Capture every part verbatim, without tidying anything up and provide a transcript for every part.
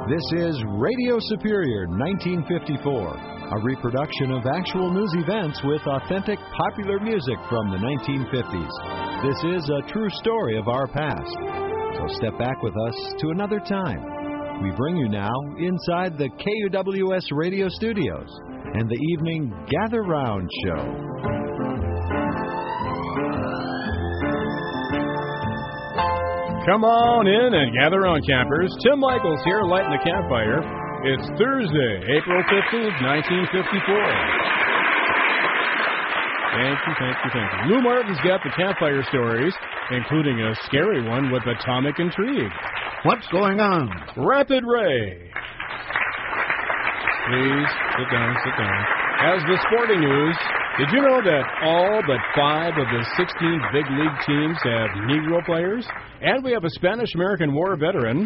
This is Radio Superior nineteen fifty-four, a reproduction of actual news events with authentic popular music from the nineteen fifties. This is a true story of our past. So step back with us to another time. We bring you now inside the K U W S radio studios and the evening Gather Round show. Come on in and gather round, campers. Tim Michaels here, lighting the campfire. It's Thursday, April fifteenth, nineteen fifty-four. Thank you, thank you, thank you. Lou Martin's got the campfire stories, including a scary one with atomic intrigue. What's going on? Rapid Ray. Please, sit down, sit down. As the sporting news, did you know that all but five of the sixteen big league teams have Negro players? And we have a Spanish-American War veteran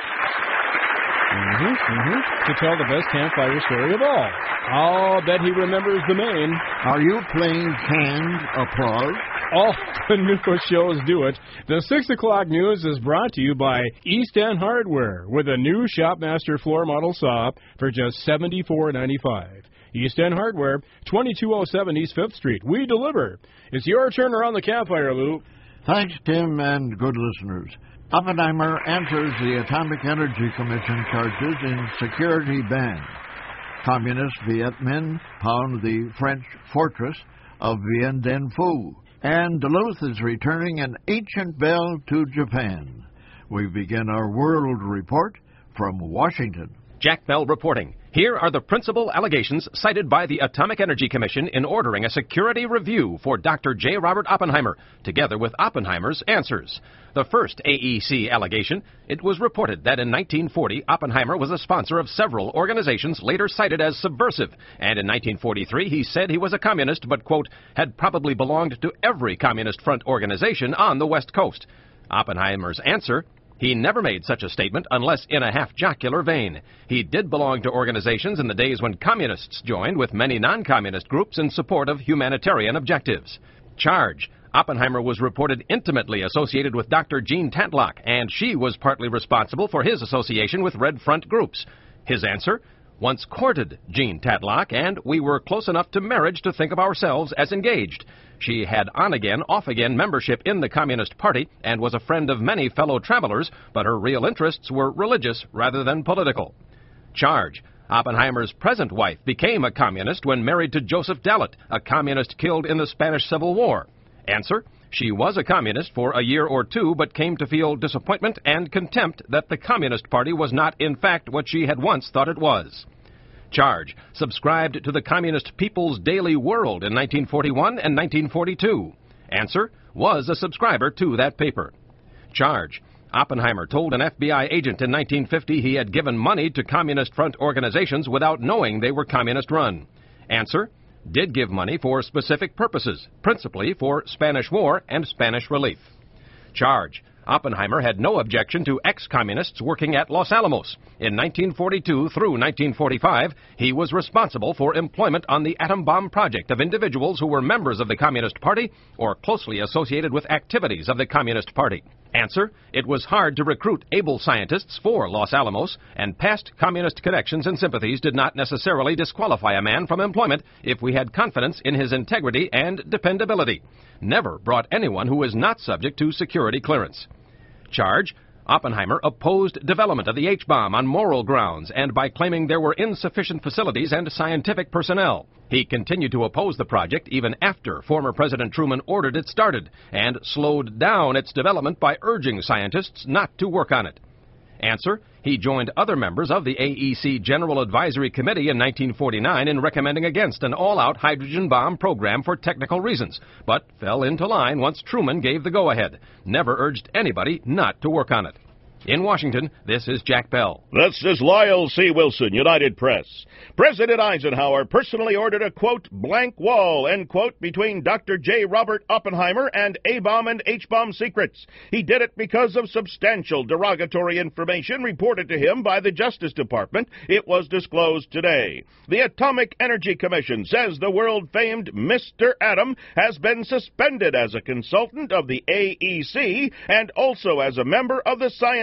mm-hmm, mm-hmm, to tell the best campfire story of all. I'll bet he remembers the name. Are you playing canned applause? All the news shows do it. The six o'clock news is brought to you by East End Hardware with a new Shopmaster floor model saw for just seventy-four ninety-five. East End Hardware, twenty-two oh seven East fifth Street. We deliver. It's your turn around the campfire, Lou. Thanks, Tim, and good listeners. Oppenheimer answers the Atomic Energy Commission charges in security ban. Communist Viet Minh pound the French fortress of Bien Dinh Phu. And Duluth is returning an ancient bell to Japan. We begin our World Report from Washington. Jack Bell reporting. Here are the principal allegations cited by the Atomic Energy Commission in ordering a security review for Doctor J. Robert Oppenheimer, together with Oppenheimer's answers. The first A E C allegation, it was reported that in nineteen forty, Oppenheimer was a sponsor of several organizations later cited as subversive, and in nineteen forty-three he said he was a communist but, quote, had probably belonged to every Communist Front organization on the West Coast. Oppenheimer's answer, he never made such a statement unless in a half-jocular vein. He did belong to organizations in the days when communists joined with many non-communist groups in support of humanitarian objectives. Charge. Oppenheimer was reported intimately associated with Doctor Jean Tatlock, and she was partly responsible for his association with Red Front groups. His answer? Once courted Jean Tatlock, and we were close enough to marriage to think of ourselves as engaged. She had on-again, off-again membership in the Communist Party and was a friend of many fellow travelers, but her real interests were religious rather than political. Charge. Oppenheimer's present wife became a communist when married to Joseph Dallet, a communist killed in the Spanish Civil War. Answer. She was a communist for a year or two, but came to feel disappointment and contempt that the Communist Party was not, in fact, what she had once thought it was. Charge. Subscribed to the Communist People's Daily World in nineteen forty-one and nineteen forty-two. Answer. Was a subscriber to that paper. Charge. Oppenheimer told an F B I agent in nineteen fifty he had given money to Communist Front organizations without knowing they were communist-run. Answer. Did give money for specific purposes, principally for Spanish War and Spanish relief. Charge. Oppenheimer had no objection to ex-communists working at Los Alamos. In nineteen forty-two through nineteen forty-five, he was responsible for employment on the atom bomb project of individuals who were members of the Communist Party or closely associated with activities of the Communist Party. Answer. It was hard to recruit able scientists for Los Alamos, and past communist connections and sympathies did not necessarily disqualify a man from employment if we had confidence in his integrity and dependability. Never brought anyone who is not subject to security clearance. Charge. Oppenheimer opposed development of the H-bomb on moral grounds and by claiming there were insufficient facilities and scientific personnel. He continued to oppose the project even after former President Truman ordered it started and slowed down its development by urging scientists not to work on it. Answer. He joined other members of the A E C General Advisory Committee in nineteen forty-nine in recommending against an all-out hydrogen bomb program for technical reasons, but fell into line once Truman gave the go-ahead. Never urged anybody not to work on it. In Washington, this is Jack Bell. This is Lyle C. Wilson, United Press. President Eisenhower personally ordered a, quote, blank wall, end quote, between Doctor J. Robert Oppenheimer and A-bomb and H-bomb secrets. He did it because of substantial derogatory information reported to him by the Justice Department. It was disclosed today. The Atomic Energy Commission says the world-famed Mister Atom has been suspended as a consultant of the A E C and also as a member of the Science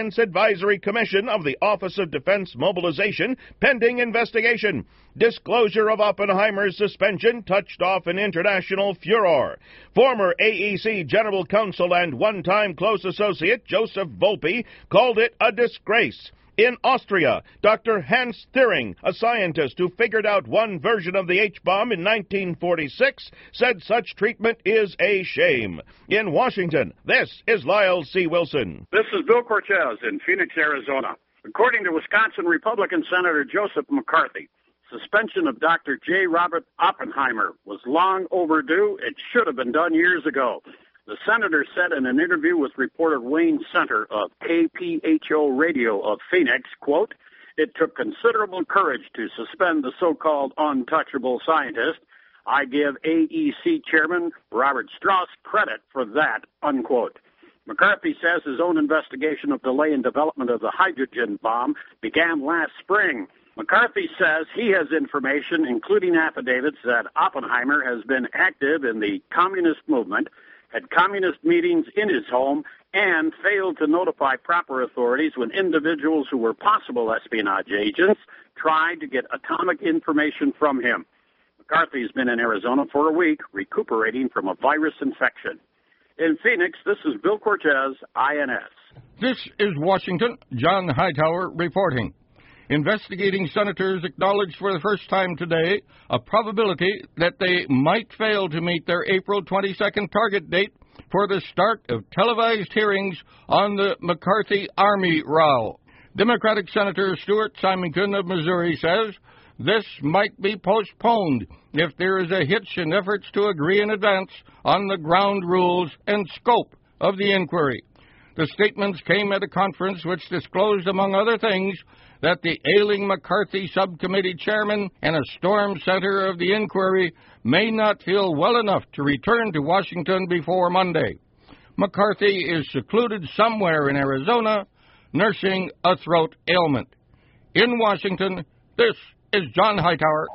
Science Advisory Commission of the Office of Defense Mobilization pending investigation. Disclosure of Oppenheimer's suspension touched off an international furor. Former A E C General Counsel and one-time close associate Joseph Volpe called it a disgrace. In Austria, Doctor Hans Thüring, a scientist who figured out one version of the H-bomb in nineteen forty-six, said such treatment is a shame. In Washington, this is Lyle C. Wilson. This is Bill Cortez in Phoenix, Arizona. According to Wisconsin Republican Senator Joseph McCarthy, suspension of Doctor J. Robert Oppenheimer was long overdue. It should have been done years ago. The senator said in an interview with reporter Wayne Center of K P H O Radio of Phoenix, quote, "It took considerable courage to suspend the so-called untouchable scientist. I give A E C Chairman Robert Strauss credit for that," unquote. McCarthy says his own investigation of delay in development of the hydrogen bomb began last spring. McCarthy says he has information, including affidavits, that Oppenheimer has been active in the communist movement, had communist meetings in his home, and failed to notify proper authorities when individuals who were possible espionage agents tried to get atomic information from him. McCarthy has been in Arizona for a week, recuperating from a virus infection. In Phoenix, this is Bill Cortez, I N S. This is Washington. John Hightower reporting. Investigating senators acknowledged for the first time today a probability that they might fail to meet their April twenty-second target date for the start of televised hearings on the McCarthy Army row. Democratic Senator Stuart Symington of Missouri says this might be postponed if there is a hitch in efforts to agree in advance on the ground rules and scope of the inquiry. The statements came at a conference which disclosed, among other things, that the ailing McCarthy subcommittee chairman and a storm center of the inquiry may not feel well enough to return to Washington before Monday. McCarthy is secluded somewhere in Arizona, nursing a throat ailment. In Washington, this is John Hightower.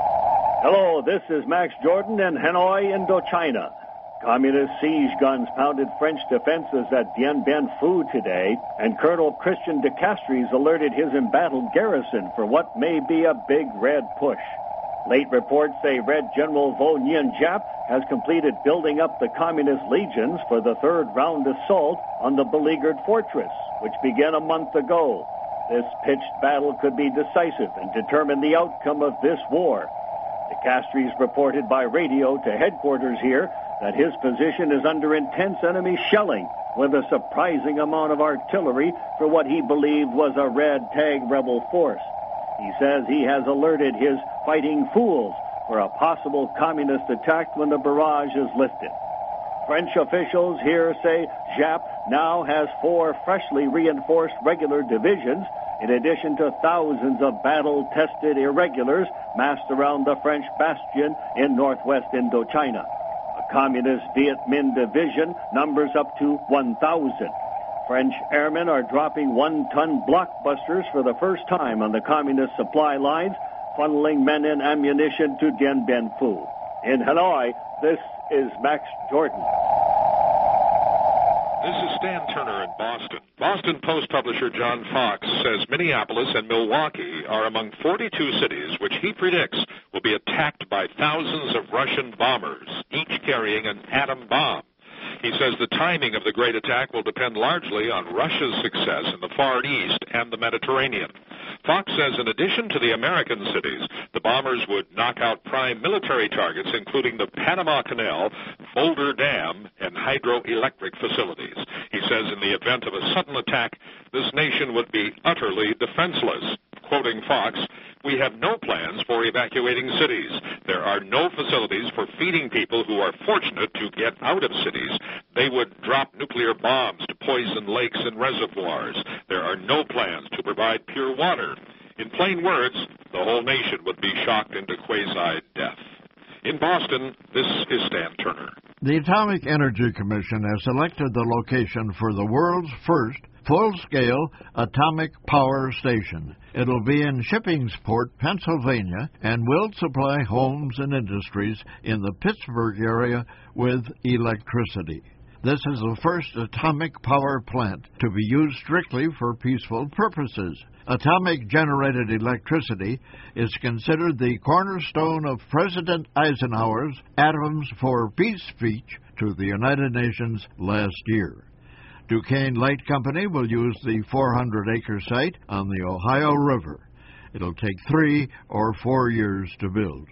Hello, this is Max Jordan in Hanoi, Indochina. Communist siege guns pounded French defenses at Dien Bien Phu today, and Colonel Christian de Castries alerted his embattled garrison for what may be a big red push. Late reports say Red General Vo Nguyen Giap has completed building up the communist legions for the third round assault on the beleaguered fortress, which began a month ago. This pitched battle could be decisive and determine the outcome of this war. De Castries reported by radio to headquarters here that his position is under intense enemy shelling with a surprising amount of artillery for what he believed was a red tag rebel force. He says he has alerted his fighting fools for a possible communist attack when the barrage is lifted. French officials here say Giap now has four freshly reinforced regular divisions, in addition to thousands of battle-tested irregulars massed around the French bastion in northwest Indochina. A communist Viet Minh division numbers up to one thousand. French airmen are dropping one-ton blockbusters for the first time on the communist supply lines, funneling men and ammunition to Dien Bien Phu. In Hanoi, this is Max Jordan. This is Stan Turner in Boston. Boston Post publisher John Fox says Minneapolis and Milwaukee are among forty-two cities which he predicts will be attacked by thousands of Russian bombers, each carrying an atom bomb. He says the timing of the great attack will depend largely on Russia's success in the Far East and the Mediterranean. Fox says in addition to the American cities, the bombers would knock out prime military targets, including the Panama Canal, Boulder Dam, and hydroelectric facilities. He says in the event of a sudden attack, this nation would be utterly defenseless. Quoting Fox, "We have no plans for evacuating cities. There are no facilities for feeding people who are fortunate to get out of cities. They would drop nuclear bombs to poison lakes and reservoirs. There are no plans to provide pure water. In plain words, the whole nation would be shocked into quasi-death." In Boston, this is Stan Turner. The Atomic Energy Commission has selected the location for the world's first full-scale atomic power station. It'll be in Shippingsport, Pennsylvania, and will supply homes and industries in the Pittsburgh area with electricity. This is the first atomic power plant to be used strictly for peaceful purposes. Atomic-generated electricity is considered the cornerstone of President Eisenhower's Atoms for Peace speech to the United Nations last year. Duquesne Light Company will use the four hundred acre site on the Ohio River. It'll take three or four years to build.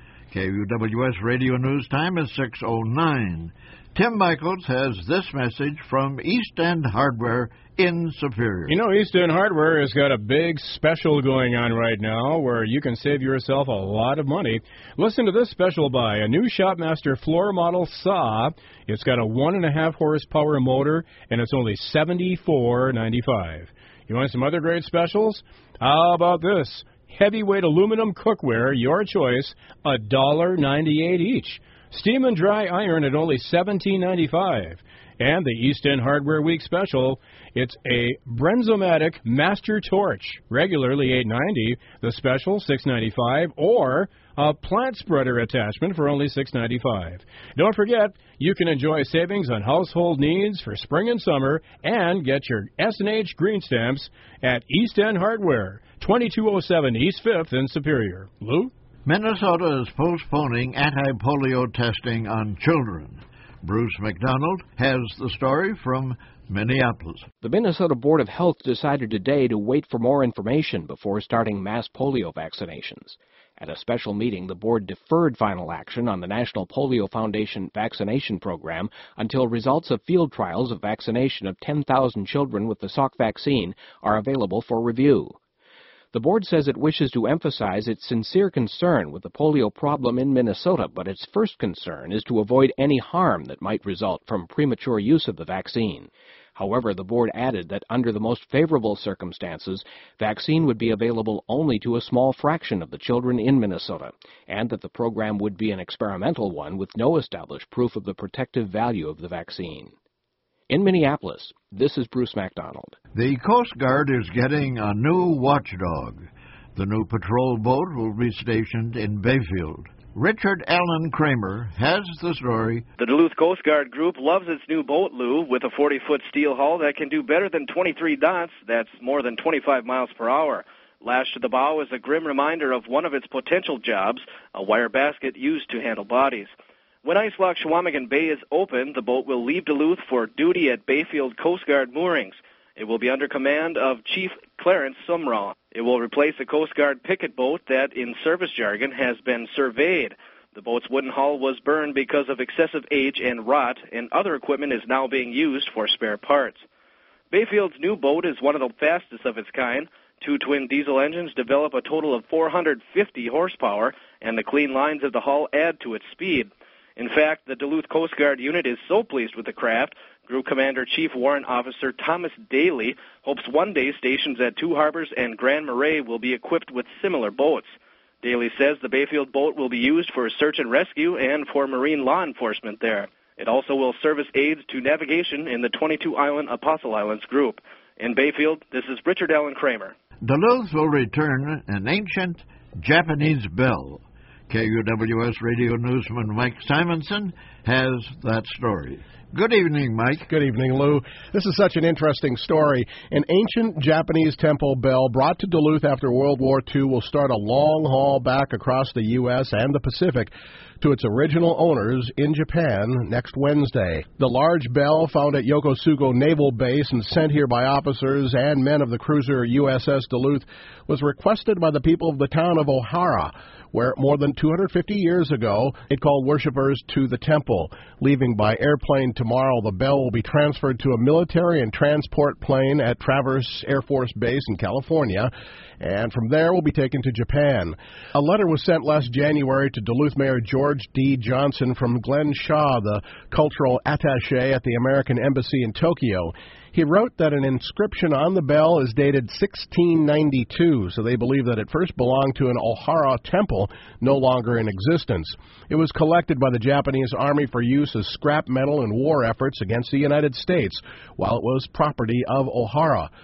K U W S Radio News Time is six oh nine. Tim Michaels has this message from East End Hardware in Superior. You know, East End Hardware has got a big special going on right now where you can save yourself a lot of money. Listen to this special buy, a new Shopmaster floor model saw. It's got a one and a half horsepower motor, and it's only seventy-four ninety-five. You want some other great specials? How about this? Heavyweight aluminum cookware, your choice, one dollar ninety-eight each. Steam and dry iron at only seventeen ninety-five. And the East End Hardware Week special, it's a Brenzomatic Master Torch, regularly eight ninety. The special, six ninety-five, or a plant spreader attachment for only six ninety-five. Don't forget, you can enjoy savings on household needs for spring and summer and get your S and H green stamps at East End Hardware, twenty-two oh seven East fifth in Superior. Lou? Minnesota is postponing anti-polio testing on children. Bruce McDonald has the story from Minneapolis. The Minnesota Board of Health decided today to wait for more information before starting mass polio vaccinations. At a special meeting, the board deferred final action on the National Polio Foundation vaccination program until results of field trials of vaccination of ten thousand children with the Salk vaccine are available for review. The board says it wishes to emphasize its sincere concern with the polio problem in Minnesota, but its first concern is to avoid any harm that might result from premature use of the vaccine. However, the board added that under the most favorable circumstances, vaccine would be available only to a small fraction of the children in Minnesota, and that the program would be an experimental one with no established proof of the protective value of the vaccine. In Minneapolis, this is Bruce MacDonald. The Coast Guard is getting a new watchdog. The new patrol boat will be stationed in Bayfield. Richard Allen Kramer has the story. The Duluth Coast Guard Group loves its new boat, Lou, with a forty-foot steel hull that can do better than twenty-three knots. That's more than twenty-five miles per hour. Lashed to the bow is a grim reminder of one of its potential jobs, a wire basket used to handle bodies. When Ice Lock Chequamegon Bay is open, the boat will leave Duluth for duty at Bayfield Coast Guard moorings. It will be under command of Chief Clarence Sumrall. It will replace a Coast Guard picket boat that, in service jargon, has been surveyed. The boat's wooden hull was burned because of excessive age and rot, and other equipment is now being used for spare parts. Bayfield's new boat is one of the fastest of its kind. Two twin diesel engines develop a total of four hundred fifty horsepower, and the clean lines of the hull add to its speed. In fact, the Duluth Coast Guard unit is so pleased with the craft, Group Commander Chief Warrant Officer Thomas Daly hopes one day stations at Two Harbors and Grand Marais will be equipped with similar boats. Daly says the Bayfield boat will be used for search and rescue and for marine law enforcement there. It also will service aids to navigation in the twenty-two island Apostle Islands group. In Bayfield, this is Richard Allen Kramer. Duluth will return an ancient Japanese bell. K U W S radio newsman Mike Simonson has that story. Good evening, Mike. Good evening, Lou. This is such an interesting story. An ancient Japanese temple bell brought to Duluth after World War Two will start a long haul back across the U S and the Pacific to its original owners in Japan next Wednesday. The large bell, found at Yokosuka Naval Base and sent here by officers and men of the cruiser U S S Duluth, was requested by the people of the town of Ohara, where more than two hundred fifty years ago it called worshippers to the temple. Leaving by airplane tomorrow, the bell will be transferred to a military and transport plane at Traverse Air Force Base in California, and from there will be taken to Japan. A letter was sent last January to Duluth Mayor George D. Johnson from Glenn Shaw, the cultural attaché at the American Embassy in Tokyo. He wrote that an inscription on the bell is dated sixteen ninety-two, so they believe that it first belonged to an Ohara temple no longer in existence. It was collected by the Japanese Army for use as scrap metal in war efforts against the United States, while it was property of Ohara.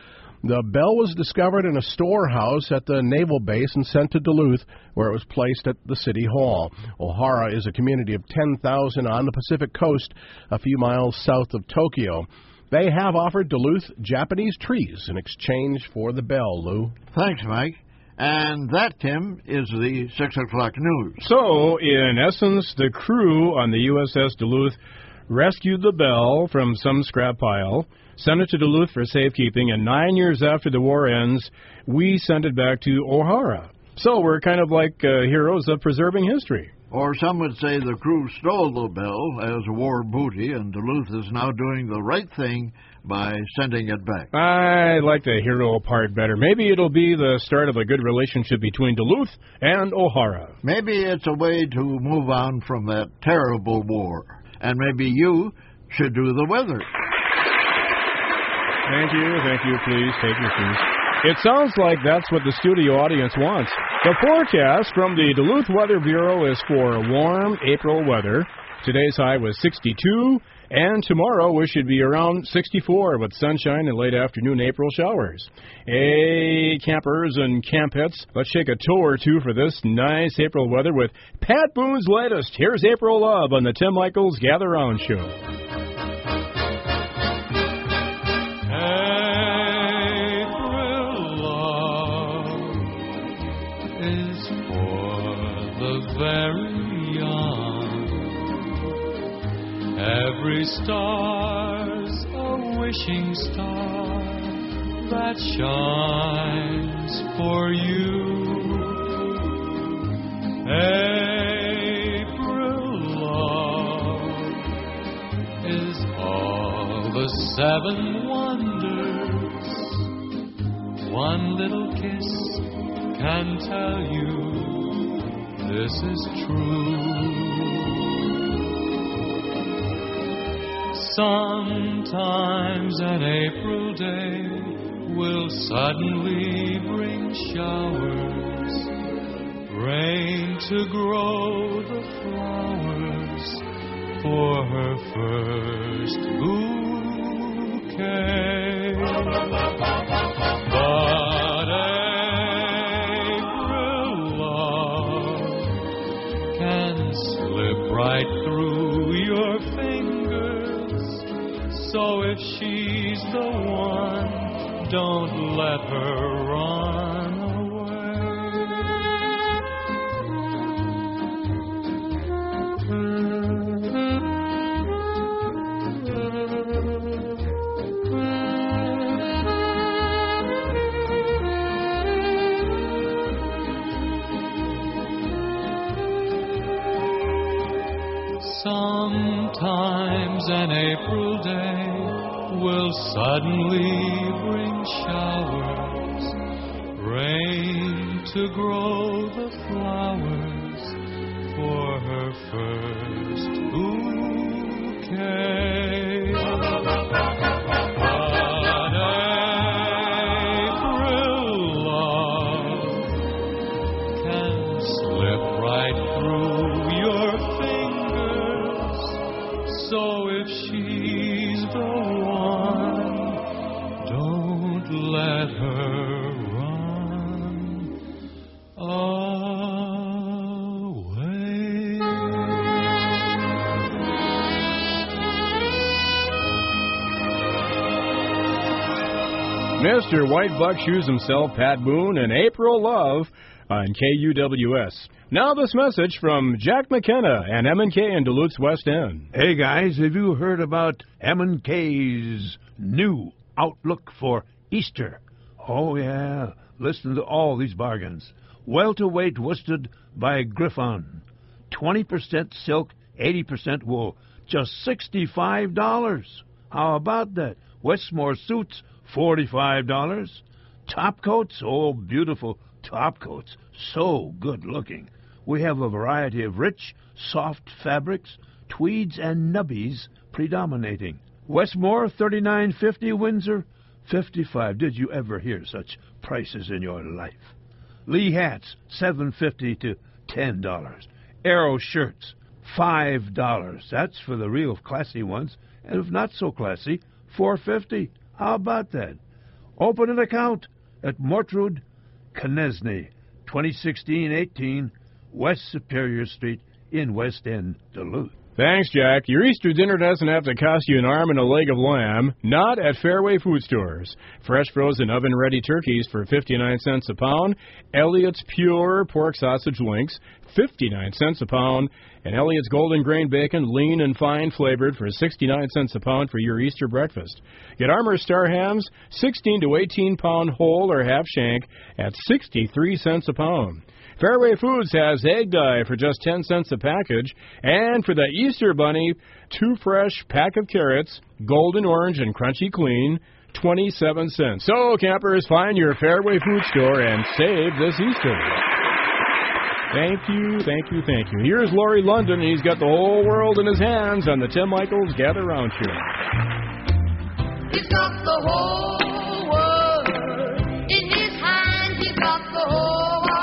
The bell was discovered in a storehouse at the naval base and sent to Duluth, where it was placed at the City Hall. Ohara is a community of ten thousand on the Pacific coast, a few miles south of Tokyo. They have offered Duluth Japanese trees in exchange for the bell, Lou. Thanks, Mike. And that, Tim, is the six o'clock news. So, in essence, the crew on the U S S Duluth rescued the bell from some scrap pile, sent it to Duluth for safekeeping, and nine years after the war ends, we sent it back to Ohara. So we're kind of like uh, heroes of preserving history. Or some would say the crew stole the bell as war booty, and Duluth is now doing the right thing by sending it back. I like the hero part better. Maybe it'll be the start of a good relationship between Duluth and Ohara. Maybe it's a way to move on from that terrible war. And maybe you should do the weather. Thank you, thank you. Please take your seats. It sounds like that's what the studio audience wants. The forecast from the Duluth Weather Bureau is for warm April weather. Today's high was sixty-two, and tomorrow we should be around sixty-four with sunshine and late afternoon April showers. Hey, campers and campettes, let's shake a toe or two for this nice April weather with Pat Boone's latest. Here's April Love on the Tim Michaels Gather Round Show. Very young. Every star's a wishing star that shines for you. April love is all the seven wonders. One little kiss can tell you this is true. Sometimes an April day will suddenly bring showers, rain to grow the flowers for her first bouquet. But right through your fingers. So if she's the one, don't let her run Sometimes an April day will suddenly bring showers, rain to grow the flowers for her first bouquet. But April love can slip right through your so if she's the one, don't let her run away. Mister White Buckshoes himself, Pat Boone, and April Love on K U W S. Now this message from Jack McKenna and M and K in Duluth's West End. Hey guys, have you heard about M and K's new outlook for Easter? Oh yeah, listen to all these bargains. Welterweight worsted by Griffon. twenty percent silk, eighty percent wool. Just sixty-five dollars. How about that? Westmore suits, forty-five dollars. Top coats, oh beautiful top coats. So good looking. We have a variety of rich, soft fabrics, tweeds and nubbies predominating. Westmore, thirty-nine fifty. Windsor, fifty-five. Did you ever hear such prices in your life? Lee hats, seven fifty to ten dollars. Arrow shirts, five dollars. That's for the real classy ones. And if not so classy, four fifty. How about that? Open an account at Mortrud Knesne, twenty sixteen eighteen West Superior Street in West End, Duluth. Thanks, Jack. Your Easter dinner doesn't have to cost you an arm and a leg of lamb. Not at Fairway Food Stores. Fresh frozen oven-ready turkeys for fifty-nine cents a pound. Elliott's Pure Pork Sausage Links, fifty-nine cents a pound. And Elliott's Golden Grain Bacon, lean and fine flavored, for sixty-nine cents a pound for your Easter breakfast. Get Armour Star hams, sixteen to eighteen pound whole or half shank, at sixty-three cents a pound. Fairway Foods has egg dye for just ten cents a package. And for the Easter bunny, two fresh pack of carrots, golden orange and crunchy clean, twenty-seven cents. So, campers, find your Fairway Food store and save this Easter. Thank you, thank you, thank you. Here's Laurie London, and he's got the whole world in his hands on the Tim Michaels Gather Round Show. He's got the whole world in his hands. He's got the whole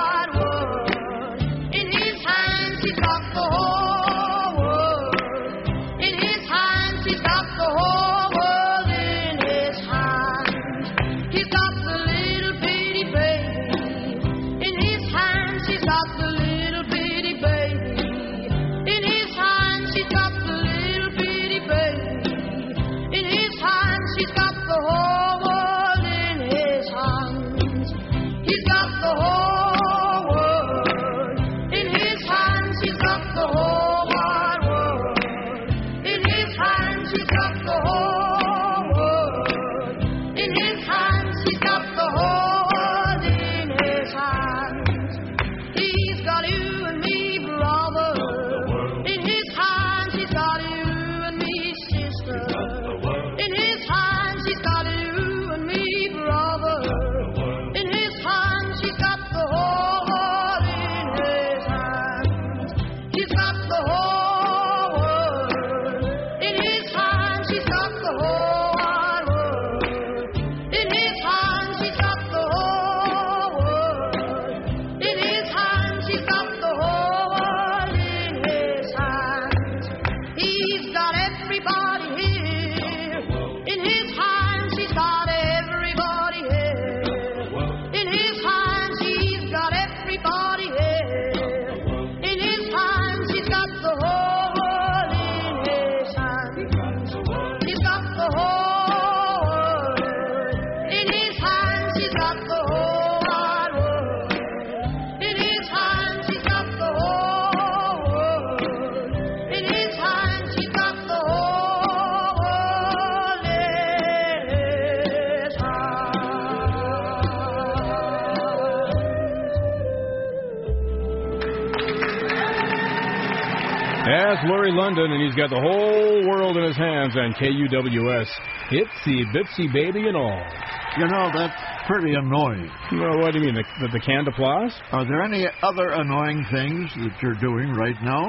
That's Laurie London, and he's got the whole world in his hands on K U W S. Itsy Bitsy Baby and all. You know, that's pretty annoying. Well, what do you mean, the, the, the canned applause? Are there any other annoying things that you're doing right now?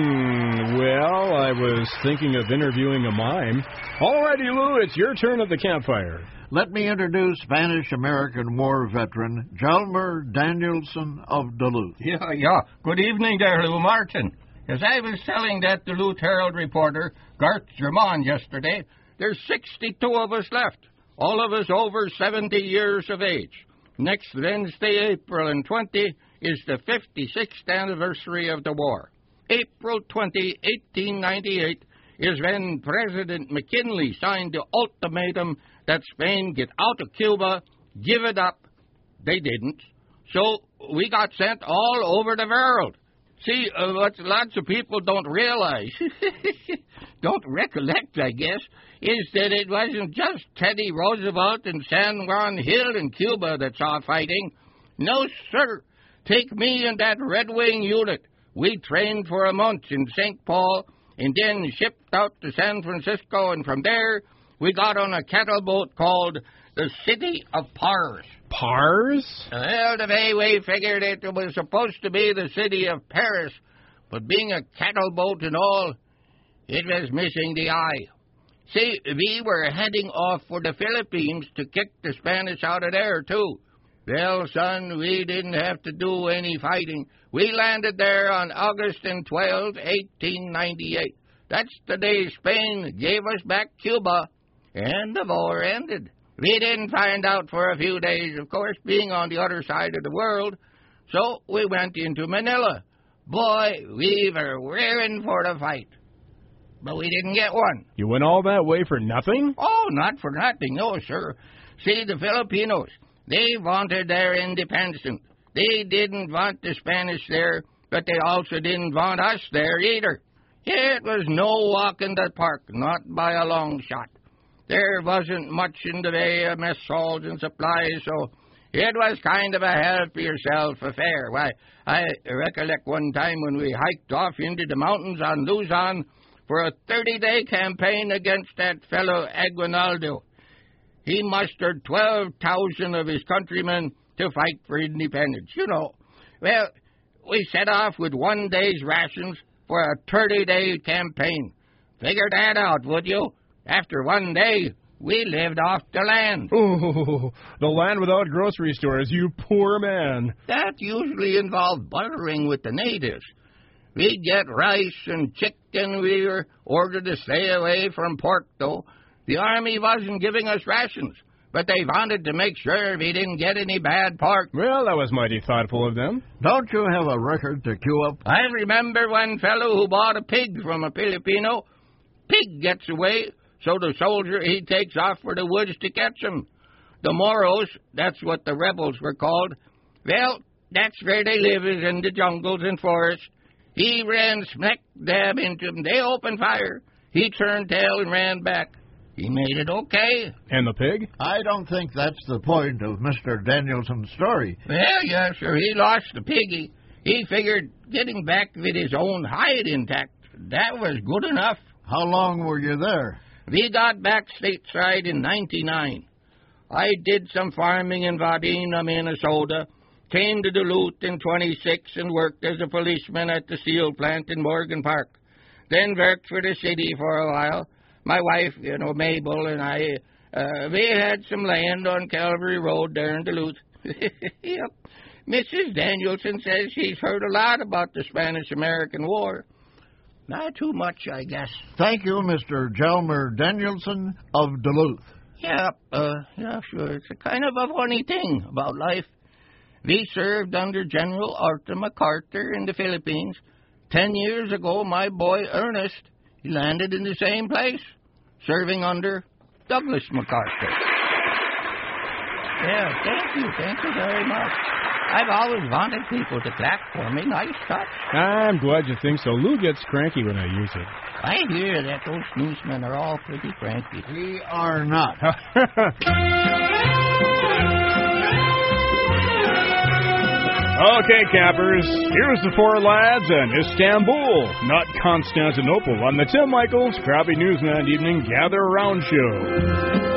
Hmm, well, I was thinking of interviewing a mime. All righty, Lou, it's your turn at the campfire. Let me introduce Spanish-American War veteran Jalmer Danielson of Duluth. Yeah, yeah. Good evening there, Lou Martin. As I was telling that Duluth Herald reporter, Garth Germond, yesterday, there's sixty-two of us left, all of us over seventy years of age. Next Wednesday, April twentieth, is the fifty-sixth anniversary of the war. April twentieth, eighteen ninety-eight, is when President McKinley signed the ultimatum that Spain get out of Cuba, give it up. They didn't. So we got sent all over the world. See, uh, what lots of people don't realize, don't recollect, I guess, is that it wasn't just Teddy Roosevelt and San Juan Hill in Cuba that saw fighting. No, sir. Take me and that Red Wing unit. We trained for a month in Saint Paul and then shipped out to San Francisco, and from there we got on a cattle boat called the City of Pars. Pars? Well, the way we figured it, it was supposed to be the city of Paris, but being a cattle boat and all, it was missing the eye. See, we were heading off for the Philippines to kick the Spanish out of there, too. Well, son, we didn't have to do any fighting. We landed there on August twelfth, eighteen ninety-eight. That's the day Spain gave us back Cuba, and the war ended. We didn't find out for a few days, of course, being on the other side of the world. So we went into Manila. Boy, we were raring for the fight. But we didn't get one. You went all that way for nothing? Oh, not for nothing, no, sir. See, the Filipinos, they wanted their independence. They didn't want the Spanish there, but they also didn't want us there either. It was no walk in the park, not by a long shot. There wasn't much in the way of mess halls and supplies, so it was kind of a help-yourself affair. Why, I recollect one time when we hiked off into the mountains on Luzon for a thirty-day campaign against that fellow Aguinaldo. He mustered twelve thousand of his countrymen to fight for independence, you know. Well, we set off with one day's rations for a thirty-day campaign. Figure that out, would you? After one day, we lived off the land. Oh, the land without grocery stores, you poor man. That usually involved bartering with the natives. We'd get rice and chicken. We were ordered to stay away from pork, though. The army wasn't giving us rations, but they wanted to make sure we didn't get any bad pork. Well, that was mighty thoughtful of them. Don't you have a record to queue up? I remember one fellow who bought a pig from a Filipino. Pig gets away, so the soldier, he takes off for the woods to catch him. The Moros, that's what the rebels were called. Well, that's where they live, is in the jungles and forests. He ran smack dab into them. They opened fire. He turned tail and ran back. He made it okay. And the pig? I don't think that's the point of Mister Danielson's story. Well, yes, sir. He lost the piggy. He figured getting back with his own hide intact, that was good enough. How long were you there? We got back stateside in ninety-nine. I did some farming in Wadena, Minnesota, came to Duluth in twenty-six and worked as a policeman at the steel plant in Morgan Park. Then worked for the city for a while. My wife, you know, Mabel, and I, uh, we had some land on Calvary Road there in Duluth. Yep. Missus Danielson says she's heard a lot about the Spanish-American War. Not too much, I guess. Thank you, Mister Jelmer Danielson of Duluth. Yeah, uh, yeah, sure. It's a kind of a funny thing about life. We served under General Arthur MacArthur in the Philippines. Ten years ago, my boy Ernest, he landed in the same place, serving under Douglas MacArthur. Yeah, thank you, thank you very much. I've always wanted people to clap for me. Nice touch. I'm glad you think so. Lou gets cranky when I use it. I hear that those newsmen are all pretty cranky. We are not. Okay, cappers, here's the four lads in Istanbul, not Constantinople, on the Tim Michaels Crappy Newsman Evening Gather Around Show.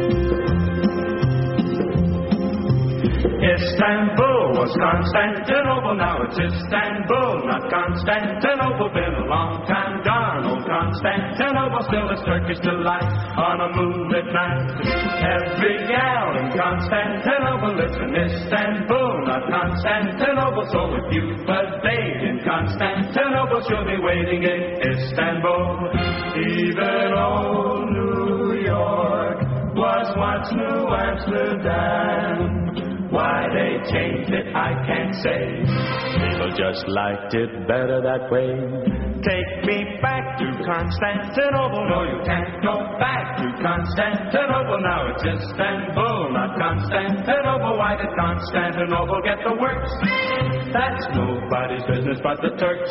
Istanbul was Constantinople, now it's Istanbul, not Constantinople. Been a long time gone, old Constantinople, still a Turkish delight on a moonlit night. Every gal in Constantinople lives in Istanbul, not Constantinople. So if you've a date in Constantinople, she'll be waiting in Istanbul. Even old New York was once New Amsterdam. Why they changed it, I can't say. People just liked it better that way. Take me back to Constantinople. No, you can't go back to Constantinople. Now it's Istanbul, not Constantinople. Why did Constantinople get the works? That's nobody's business but the Turks.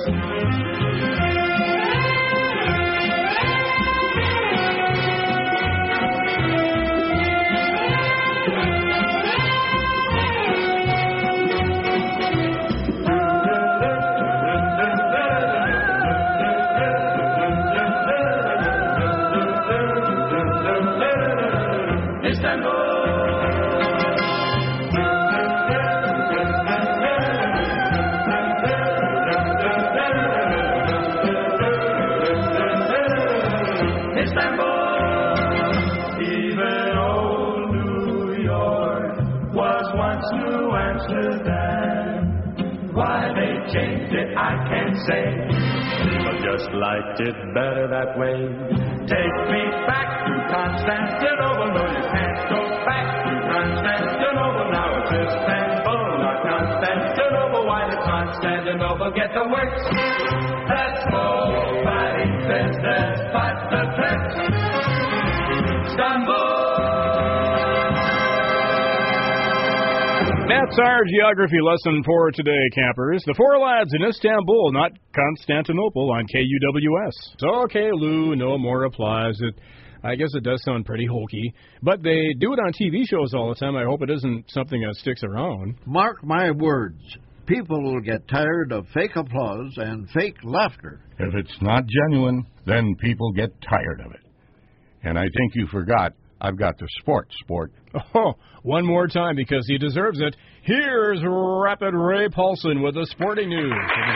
Why they changed it, I can't say. People just liked it better that way. Take me back to Constantinople. No, you can't go back to Constantinople. Now it's Istanbul, not Constantinople. Why did Constantinople get the works? That's nobody says that's but the Turks. Istanbul. That's our geography lesson for today, campers. The Four Lads in Istanbul, not Constantinople, on K U W S. It's okay, Lou, no more applause. It, I guess it does sound pretty hokey, but they do it on T V shows all the time. I hope it isn't something that sticks around. Mark my words. People will get tired of fake applause and fake laughter. If it's not genuine, then people get tired of it. And I think you forgot I've got the sports sport. Oh, one more time because he deserves it. Here's Rapid Ray Paulson with the sporting news.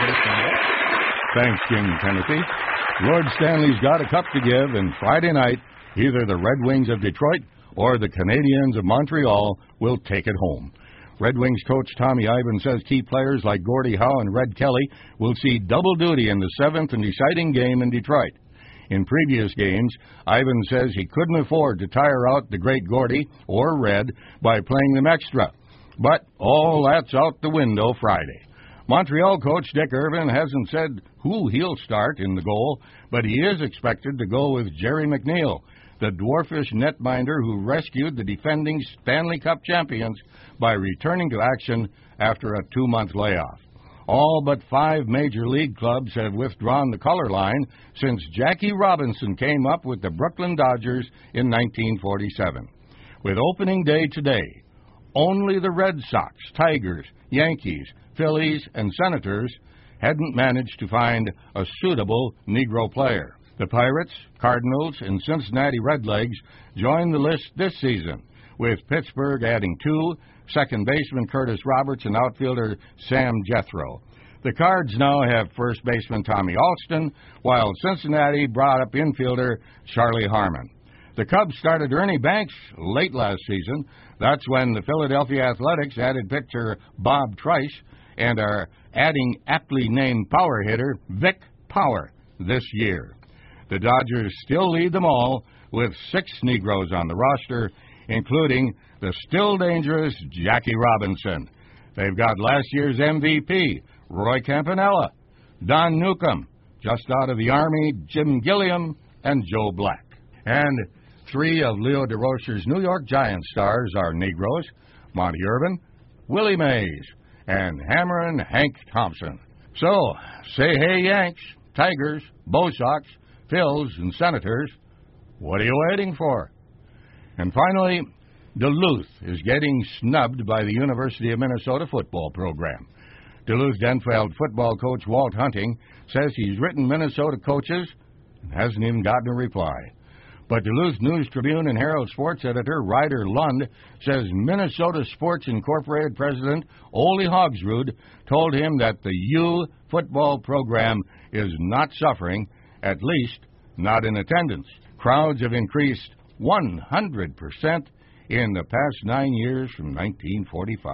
Thanks, King Timothy. Lord Stanley's got a cup to give, and Friday night, either the Red Wings of Detroit or the Canadiens of Montreal will take it home. Red Wings coach Tommy Ivan says key players like Gordie Howe and Red Kelly will see double duty in the seventh and deciding game in Detroit. In previous games, Ivan says he couldn't afford to tire out the great Gordie or Red by playing them extra. But all that's out the window Friday. Montreal coach Dick Irvin hasn't said who he'll start in the goal, but he is expected to go with Jerry McNeil, the dwarfish netminder who rescued the defending Stanley Cup champions by returning to action after a two-month layoff. All but five major league clubs have withdrawn the color line since Jackie Robinson came up with the Brooklyn Dodgers in nineteen forty-seven. With opening day today, only the Red Sox, Tigers, Yankees, Phillies, and Senators hadn't managed to find a suitable Negro player. The Pirates, Cardinals, and Cincinnati Redlegs joined the list this season, with Pittsburgh adding two, second baseman Curtis Roberts, and outfielder Sam Jethro. The Cards now have first baseman Tommy Alston, while Cincinnati brought up infielder Charlie Harmon. The Cubs started Ernie Banks late last season. That's when the Philadelphia Athletics added pitcher Bob Trice and are adding aptly named power hitter Vic Power this year. The Dodgers still lead them all with six Negroes on the roster, including the still dangerous Jackie Robinson. They've got last year's M V P, Roy Campanella, Don Newcomb, just out of the Army, Jim Gilliam, and Joe Black. And three of Leo DeRocher's New York Giants stars are Negroes, Monty Irvin, Willie Mays, and Hammerin' Hank Thompson. So, say hey Yanks, Tigers, Bo Sox, Phils, and Senators. What are you waiting for? And finally, Duluth is getting snubbed by the University of Minnesota football program. Duluth-Denfeld football coach Walt Hunting says he's written Minnesota coaches and hasn't even gotten a reply. But Duluth News-Tribune and Herald Sports editor Ryder Lund says Minnesota Sports Incorporated president Ole Hogsrud told him that the U football program is not suffering, at least not in attendance. Crowds have increased one hundred percent in the past nine years from nineteen forty-five.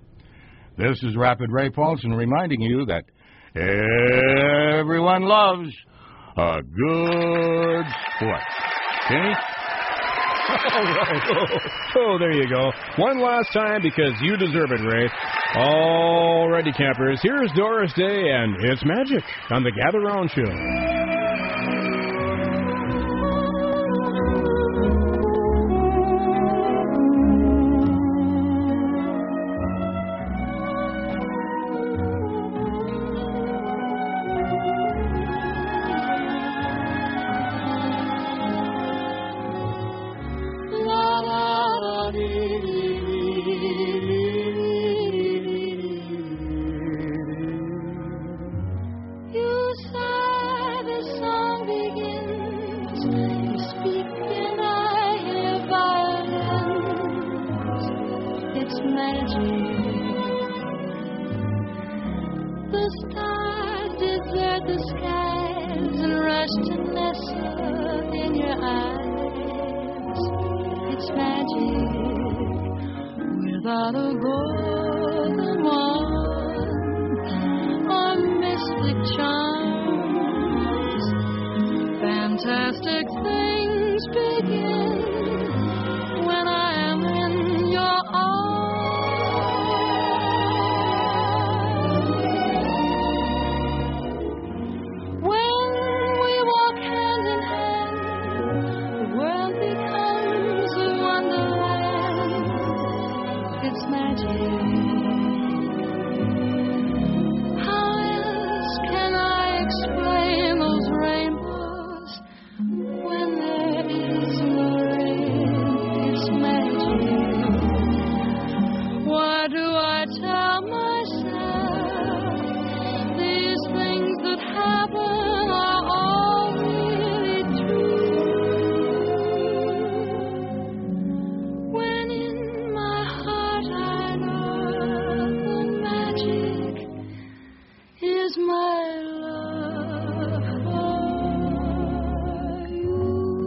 This is Rapid Ray Paulson reminding you that everyone loves a good sport. Kenny? All right. Oh, oh, there you go. One last time because you deserve it, Ray. Alrighty, campers. Here's Doris Day and It's Magic on the Gather Round Show. Without a golden one, mystic things begin when I am in your arms. When we walk hand in hand, the world becomes a wonderland. It's magic. How else can I explain those rainbows when there is no rain? It's magic. Why do I tell myself these things that happen are all really true? When in my heart I know the magic is my love for you.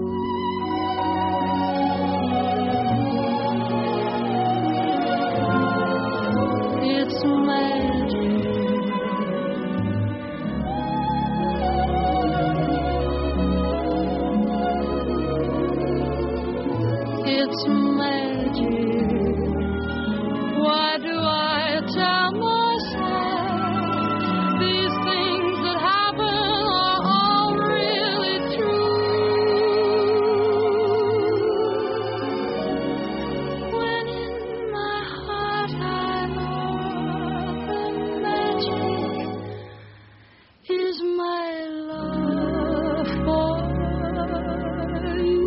It's magic. It's magic. Why do I tell myself these things that happen are all really true? When in my heart I know the magic is my love for you.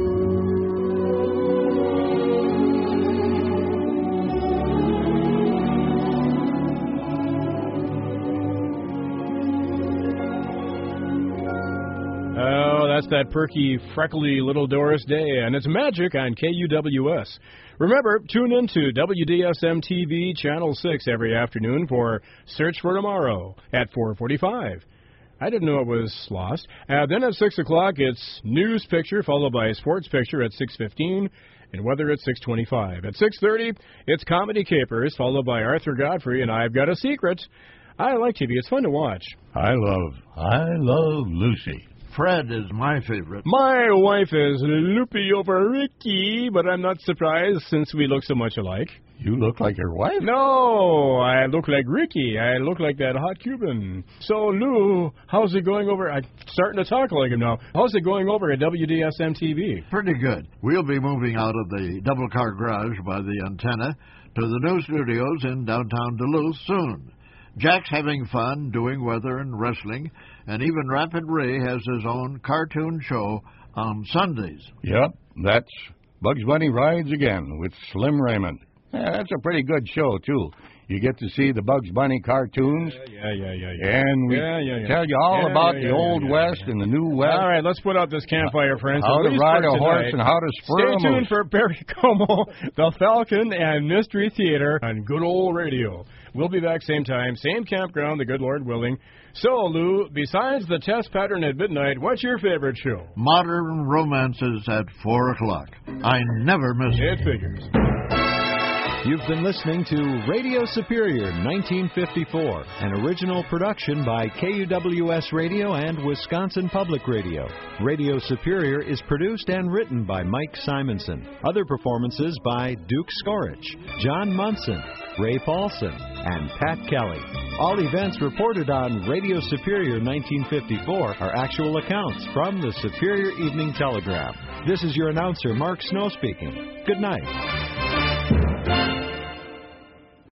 Oh, that's that perky, freckly little Doris Day, and it's magic on K U W S. Remember, tune in to W D S M T V Channel six every afternoon for Search for Tomorrow at four forty-five. I didn't know it was lost. Uh, then at six o'clock, it's News Picture, followed by Sports Picture at six fifteen, and Weather at six twenty-five. At six thirty, it's Comedy Capers, followed by Arthur Godfrey, and I've Got a Secret. I like T V. It's fun to watch. I love, I love Lucy. Fred is my favorite. My wife is loopy over Ricky, but I'm not surprised since we look so much alike. You look like your wife? No, I look like Ricky. I look like that hot Cuban. So, Lou, how's it going over? I'm starting to talk like him now. How's it going over at W D S M T V? Pretty good. We'll be moving out of the double-car garage by the antenna to the new studios in downtown Duluth soon. Jack's having fun doing weather and wrestling, and even Rapid Ray has his own cartoon show on Sundays. Yep, that's Bugs Bunny Rides Again with Slim Raymond. Yeah, that's a pretty good show, too. You get to see the Bugs Bunny cartoons. Yeah, yeah, yeah, yeah. And we yeah, yeah, yeah. tell you all yeah, about yeah, the yeah, Old yeah, West yeah, and the New West. All right, let's put out this campfire, friends. How At to least ride for a horse tonight. and how to spur a Stay tuned moose. for Barry Como, The Falcon, and Mystery Theater on good old radio. We'll be back same time, same campground, the good Lord willing. So, Lou, besides the test pattern at midnight, what's your favorite show? Modern Romances at four o'clock. I never miss it. It figures. You've been listening to Radio Superior nineteen fifty-four, an original production by K U W S Radio and Wisconsin Public Radio. Radio Superior is produced and written by Mike Simonson. Other performances by Duke Skorich, John Munson, Ray Paulson, and Pat Kelly. All events reported on Radio Superior nineteen fifty-four are actual accounts from the Superior Evening Telegraph. This is your announcer, Mark Snow, speaking. Good night.